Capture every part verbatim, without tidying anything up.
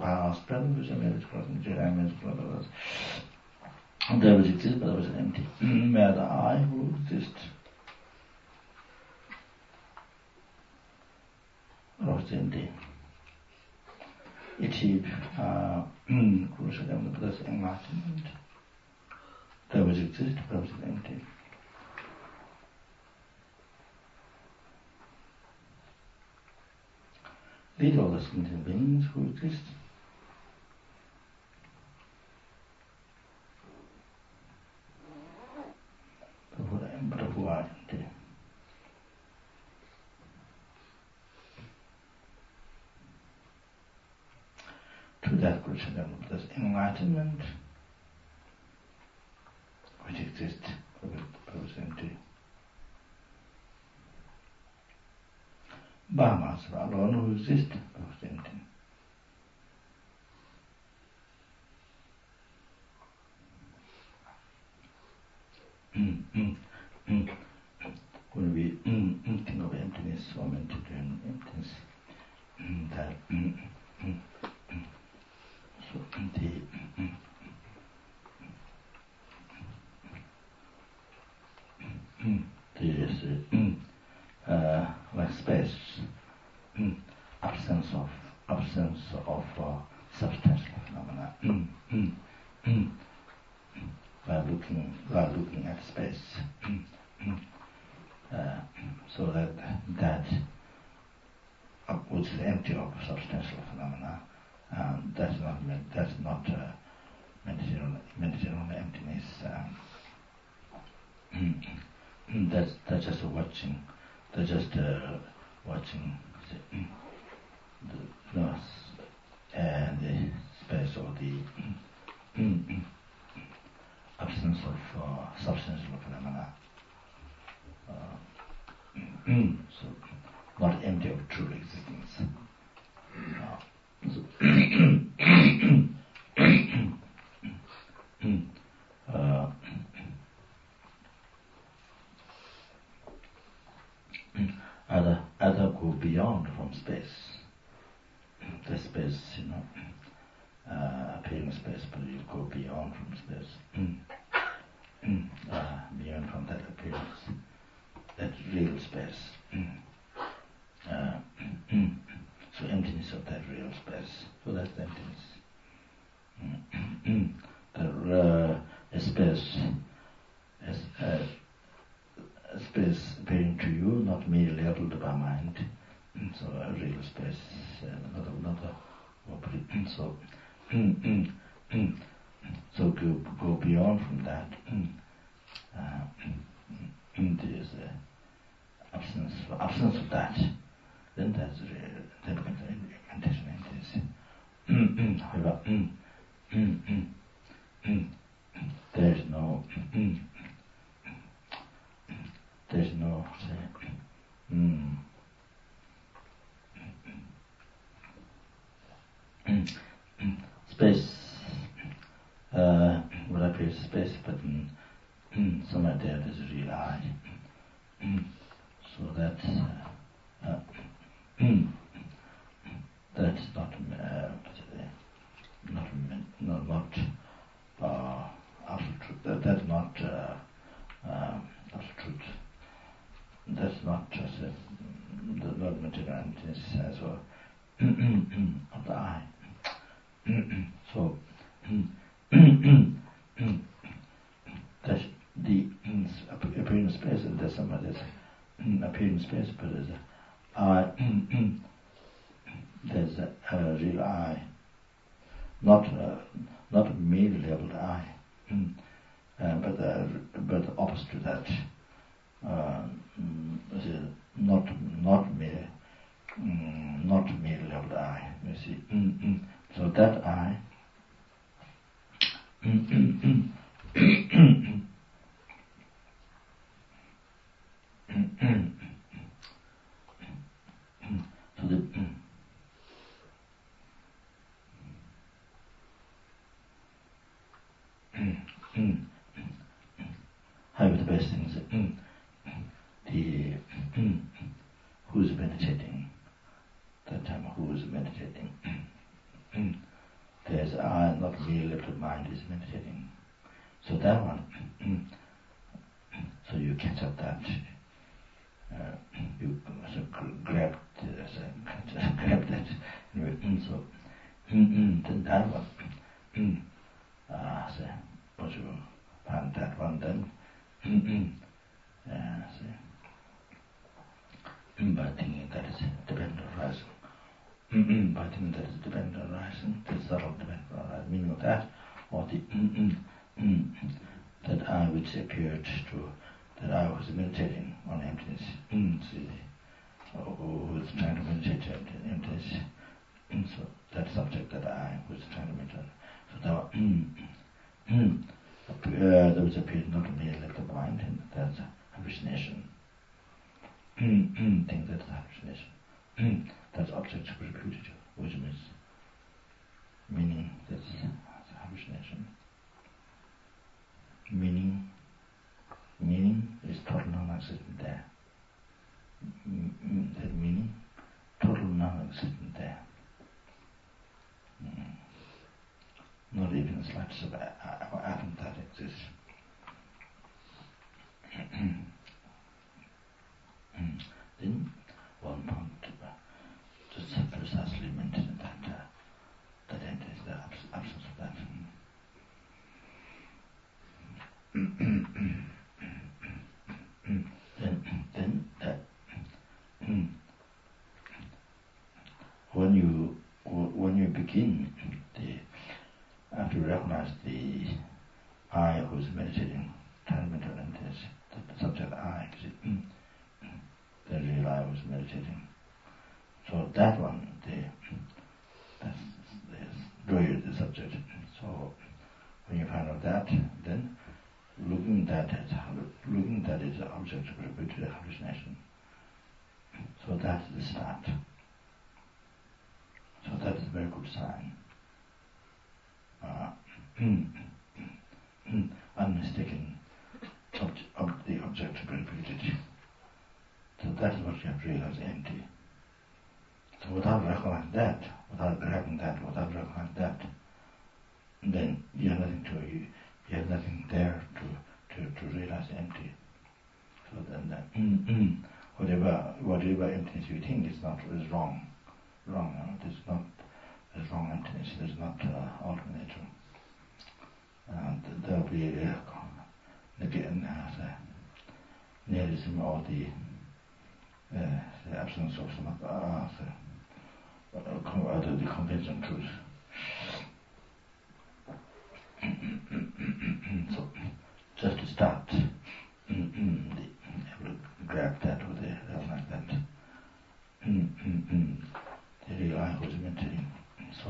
past, present, future, marriage, crossing, marriage, crossing, there which exists, but there was empty. Where the I who exists, was empty. Achieve uh, crucial element plus enlightenment. There which exists, but there was empty. These are all the sentient beings who exist. But who are empty. To that which there's enlightenment, which exists, but was empty. Brahmas alone who exist, but was empty. Mm, mm, mm. When we mm, mm, think of emptiness or mental emptiness, mm, that mm, mm, mm, so empty, mm, mm, there is mm, uh, like space, mm, absence of absence of uh, substantial phenomena. Mm, mm, mm. By looking, by looking at space, uh, so that that uh, which is empty of substantial phenomena, um, that's not that's not uh, meditating on meditating on emptiness. Um, that's that's just watching. That's just uh, watching the, the no, and the space or the. absence of uh, substantial phenomena. Uh, so, not empty of true existence. Uh, so uh, other, other go beyond from space. The space, you know, uh, appearing space, but you go beyond from space. Mm. Mm. Uh, beyond from that appearance, that real space. Mm. Uh, mm. So emptiness of that real space. So that's the emptiness. Mm. The uh, a space, as a, a space appearing to you, not merely labeled by mind. So a real space, uh, not a, not a, so. Mm, mm, mm. So go, go beyond from that. Mm. Uh, mm, there is a absence, absence of that. Then that's real. Then becomes meditation emptiness. Mm, mm. However, mm, mm, mm, mm. There is no. Mm, there is no. Say, mm, mm, mm. Space. Uh, what appears space, but mm, mm, somewhere there there's a real I. Mm, so that's uh, uh, mm, that's not uh, not not not uh, absolute truth. That, that's not uh, uh, absolute truth. That's not just a, the not material emptiness as well of the I. So. That's the appearing space, and there's some others appearing space, but there's a I, there's a, a real I, not uh, not merely labeled I, uh, but uh, but opposite to that, uh, not not mere not merely labeled I. You see, so that I. So the however, the best thing is the who is meditating that time, who is meditating as I, not merely limited mind, is meditating. So that one, so you catch up that, uh, you so grab, uh, so grab that, so then that one, ah, so once you find that one, then, uh, so, by thinking that is dependent arising. Mm-mm, by thinking that is dependent arising, the subtle dependent arising, meaning of that, or the mm-mm, mm, that I which appeared to, that I was meditating on emptiness, mm, see, who was trying to meditate on emptiness, mm, so that subject that I was trying to meditate, so that was, mm, mm, uh, there was appeared not to me like the mind, and that's hallucination. Mm, mm, think that's hallucination. Mm, that's object reputed, which means meaning that's hallucination. Meaning, meaning is total non-existent there. Mm, mm, that meaning, total non-existent there. Mm. Not even the slightest of atom that exists. Mm. Then one point uh, just precisely mentioned that uh, that it is the abs- absence of that. then, then that when you when you begin the after you recognize the I who is meditating, transcendental emptiness, the subject I, the real I was meditating. So that one, the that's the really the subject. So when you find out that, then looking that as looking that is the object of the hallucination. So that's the start. So that's a very good sign. Uh, unmistaken object, ob, the object of reputed. So that's what you have to realize empty. So without recognizing that, without grabbing that, without recognizing that, then you have nothing to you, you have nothing there to, to, to realize empty. So then that, mm, mm, whatever whatever emptiness you think is not is wrong. Wrong, no? It is not there's wrong emptiness, it is not uh, alternative. And there will be uh, again uh, the nihilism or the uh, the absence of some uh, the, uh, the, the conventional truth. So just to start, mm-mm, the, grab that or the like that. Mm-mm, the real I was meditating. So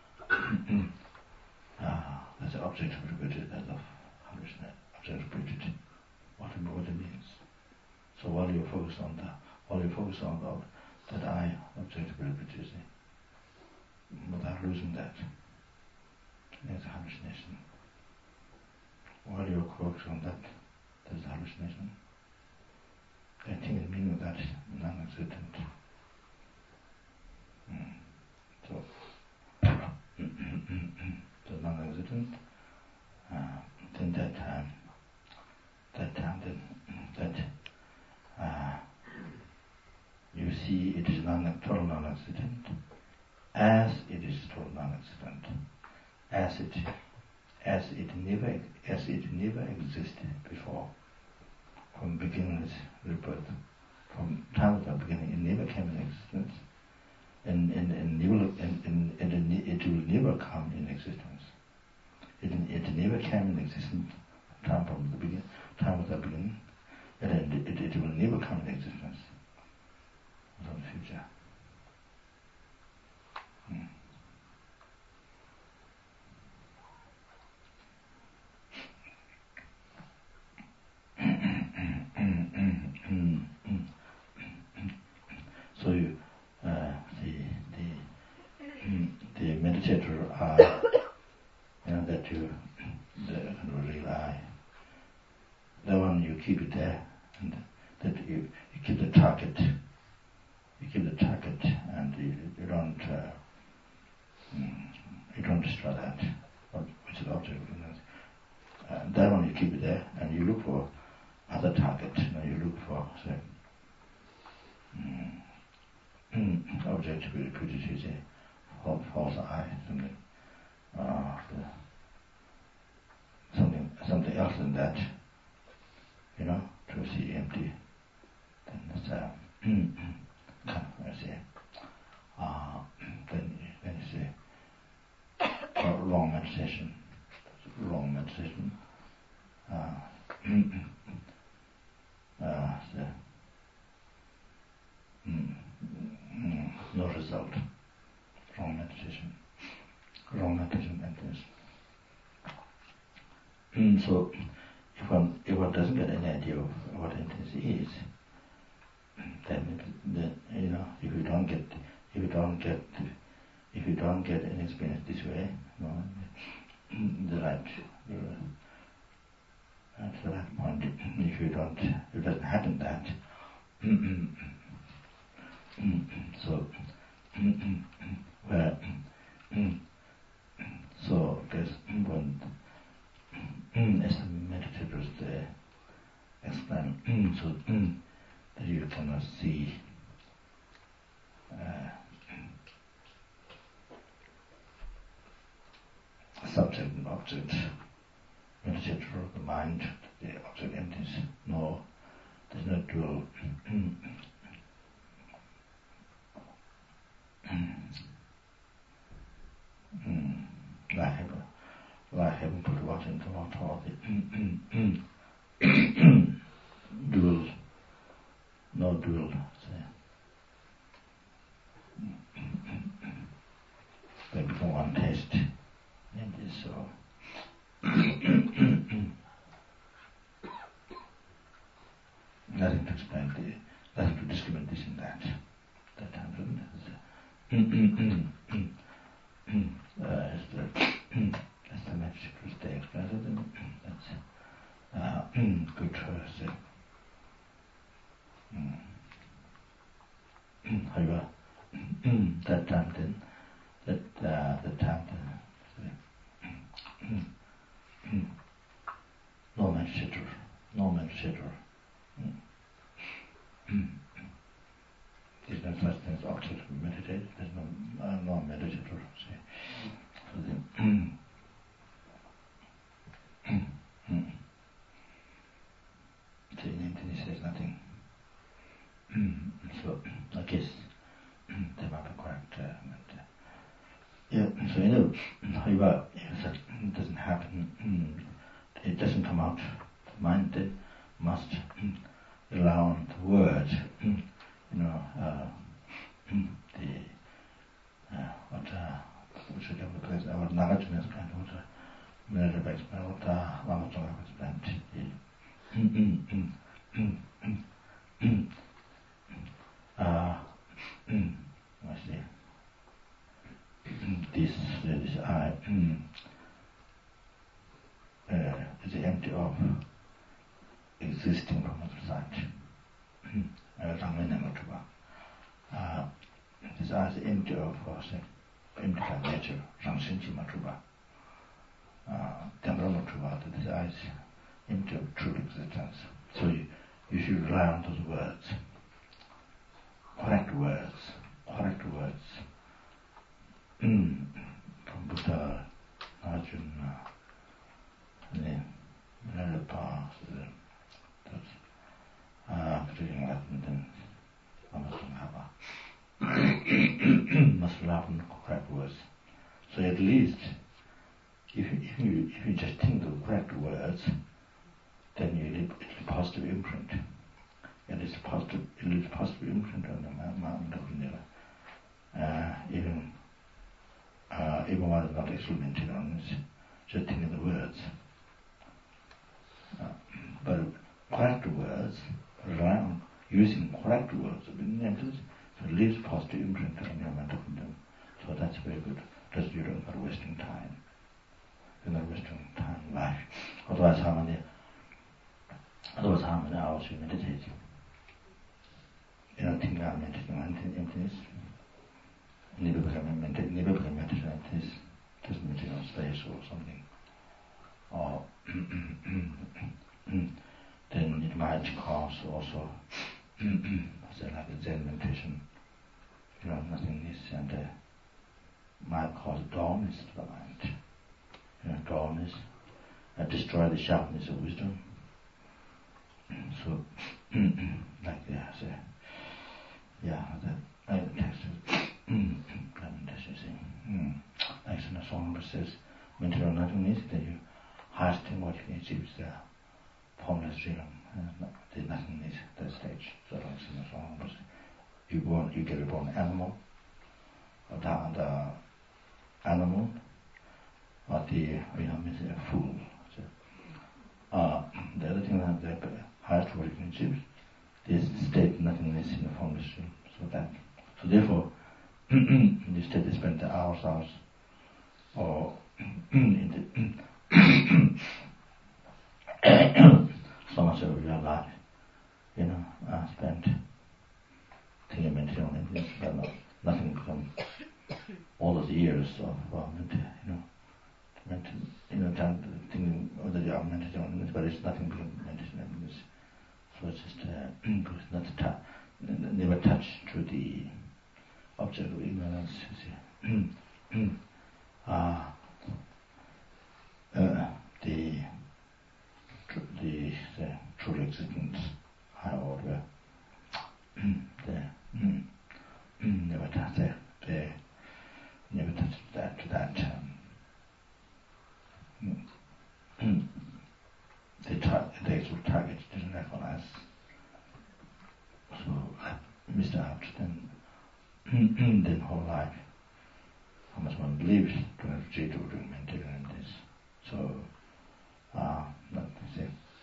ah, that's the object of reputed as of hallucination. Object of reputed. What it, what it means. So while you focus on that, while you focus on the, that I object of reputed, without losing that, there's a hallucination. While you focus on that, there's a hallucination. I think the meaning of that is non-existent. Mm. So, so non-existent. Uh, then that time, that time, then that uh, you see it is non total non-existent, as it is total non-existent, as it as it never as it never existed before. From beginningless rebirth, from time of the beginning, it never came in existence, and and and, never, and, and, and it will never come in existence. It it never came in existence time from the beginning, time of the beginning, and it, it, it will never come in existence from the future. Hmm. So you, uh, the the the meditator eye, you know, that you the real eye, the one you keep it there, and that you, you keep the target, you keep the target, and you, you don't uh, you don't destroy the other target. You know, you look for, say, mm, objective rapidity, say, false eye, something, uh, the, something, something else than that. You know, to see empty. Then it's uh, kind of, I say, uh, then then you say, uh, wrong meditation, wrong meditation. Uh, uh, the, mm, mm, no result. Wrong meditation. Wrong meditation emptiness. Mm, so, if one if one doesn't get any idea of what emptiness is, then, then you know, if you don't get if you don't get if you don't get an experience this way, you know, the right the, at the right point, if you don't, if it doesn't happen that, so where so there's one as the meditators they explain, so that you cannot see uh, subject and object, meditator of the mind, the object emptiness. No, there's no dual. I have a, I haven't put what into what all the dual, no dual. Say. They become one taste. And it's so. Nothing to explain the, nothing to discriminate this and that. That time, uh, as the as the magic was they explained it, that's uh, good for us. However, that time then, that uh, the time then, no meditator, no meditator. There's no such thing as object to meditate. There's no uh, no meditator. Say, so then, so in emptiness there's nothing. So I guess they might be correct. Uh, but, uh, yeah. So you know, however, if that doesn't happen, it doesn't come out. The mind it must rely on the word. You know, uh, the uh, what uh, which we have the place, what Nagarjuna explained, what uh, Minerva explained, what uh, Ramachandra explained. Uh, I see. This this I uh, is empty of existing from the sight. Uh, this eye is empty of uh, empty by nature, Rangshinchi Matruba. Temporal Matruba, this eye is empty of true existence. So you, you should rely on those words. Correct words, correct words. From Buddha, Arjuna, Minerva, that's uh, particularly Latin, then must rely on correct words. So at least, if you, if you, if you just think the correct words, then you leave a positive imprint. And it's positive, it leaves a positive imprint on the mind of Nila. Uh, even, uh, even while it's not experimenting on it, just thinking the words. Uh, but correct words, rely on using correct words, so it leaves a positive imprint on your mind of Nila. So that's very good. Just you don't are wasting time. You're not wasting time, life. Otherwise, how many, otherwise how many hours you meditate? You know, think I'm meditating on emptiness. Never become meditating, never become meditating on emptiness. Just meditating on space or something. Or then it might and uh, might cause dullness to the mind. You know, dullness, uh, destroy the sharpness of wisdom. So, like the, uh, yeah, the, uh, the text is, like in the song says, material nothingness, that you highest thing what you can achieve is the formless realm, uh, the nothingness, that stage. So like in the song says, you born, you get born animal, or the, the animal, or the, you know, means a fool. So, uh, the other thing that the highest what you can achieve is state nothingness in the formless realm. So that, so therefore, instead they spend the hours, hours, or in the so much of your life, you know, uh, spent thinking mentally on it, but no, nothing become all those years of uh, mental, you know, mental, you know, thinking whether you are mentally on it, but it's nothing become mentally on this. So it's just uh, not ta- never touch to the object of ignorance, you see. uh, uh, the, the, the true existence, high order, the, never touch that, the, never touch that, to that, um, the, tar- the actual target didn't recognize. So, like Mister Upton, then whole life, how much one believes to have achieved or doing maintain this. So, uh, not say,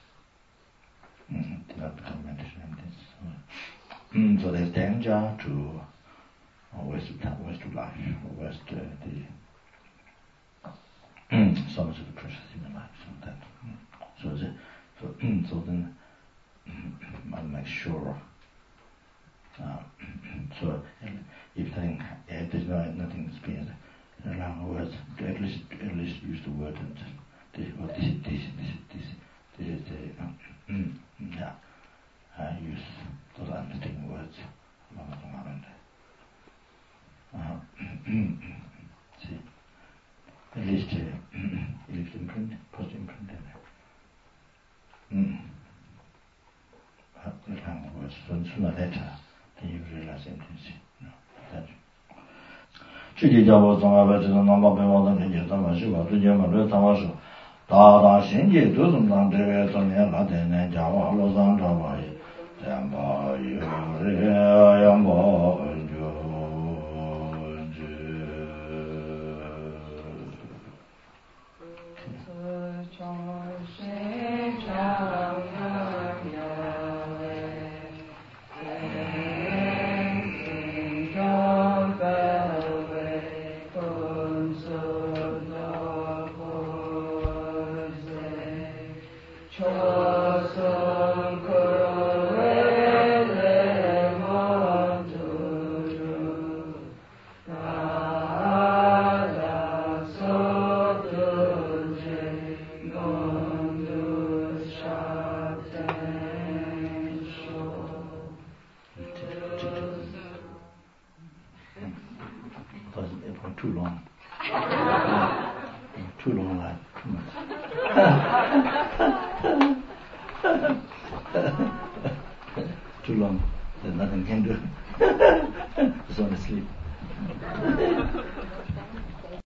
mm, not become meditation in this. So, mm, so there's danger to uh, waste of time, waste of life, or waste uh, the mm, so much of the precious human life. So that, mm, so the, so mm, so then mm, one makes sure. Uh, so if nothing, if there's no nothing experienced, allow words to at least at least use the word and this or this this this this this is the um, mm, yeah uh, use those understanding words along the moment. Uh, see, at least uh, at least imprint, post imprint in there. Mm. Uh, words sooner or later, then you realize emptiness. You know, that. 具体教我从外边这种南北往的理解怎么是吧？最近嘛，这怎么是？大大心界都是当这个中年老太太讲话路上找吧，讲吧有人养吧就知。Too long. Too long life. Too much. Too long. There's nothing can do. Just want to sleep.